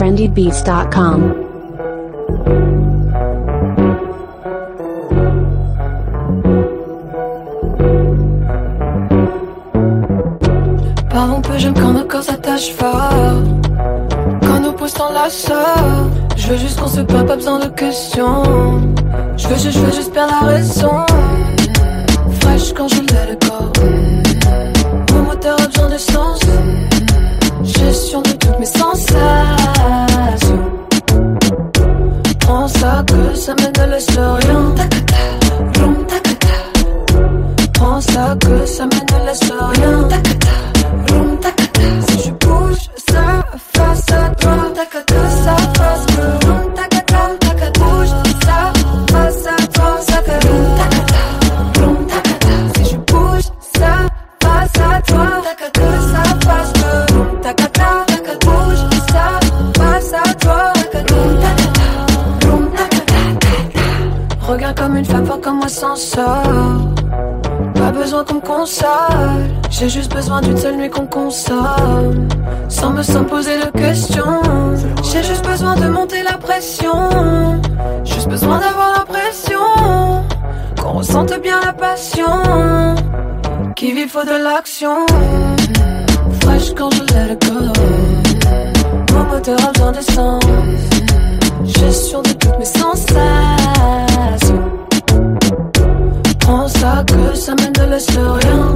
trendybeats.com. Parlons peu, j'aime quand nos corps s'attachent fort, quand nos pouces s'enlacent. Je veux juste qu'on se parle, pas besoin de questions. Je veux juste perdre la raison. Fraîche quand je lève le corps, mon moteur a besoin d'essence. Gestion de toutes mes sensations. Prends ça que ça mène, ne laisse rien. Prends ça que ça mène, ne laisse rien. Si je bouge ça face à toi, ça fasse que bouge ça face à toi, ça fait si je bouge ça face à toi, ça fasse que bouge ça face à toi. Regarde comme une femme forte comme moi s'en sort. Pas besoin qu'on me console, j'ai juste besoin d'une seule nuit qu'on consomme, sans me poser de questions. J'ai juste besoin de monter la pression, juste besoin d'avoir l'impression qu'on ressente bien la passion. Qui vit faut de l'action. Fraîche quand je let it go, mon moteur a besoin d'essence. Gestion de toutes mes sensations. Prends ça que ça mène, ne laisse rien.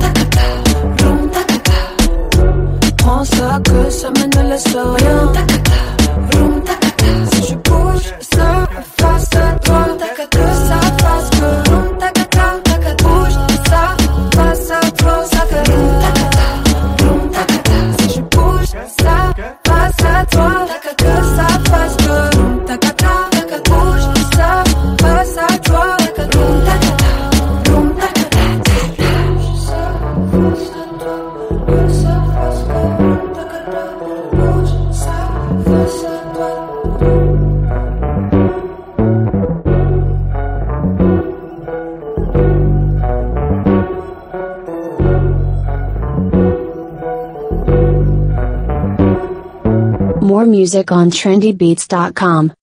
Prends ça que ça mène, ne laisse rien. Si je bouge ça face à toi, que ça fasse que bouge ça face à toi, ça fait si je bouge ça face à toi, que ça fasse que bouge ça face à toi. More music on trendybeats.com.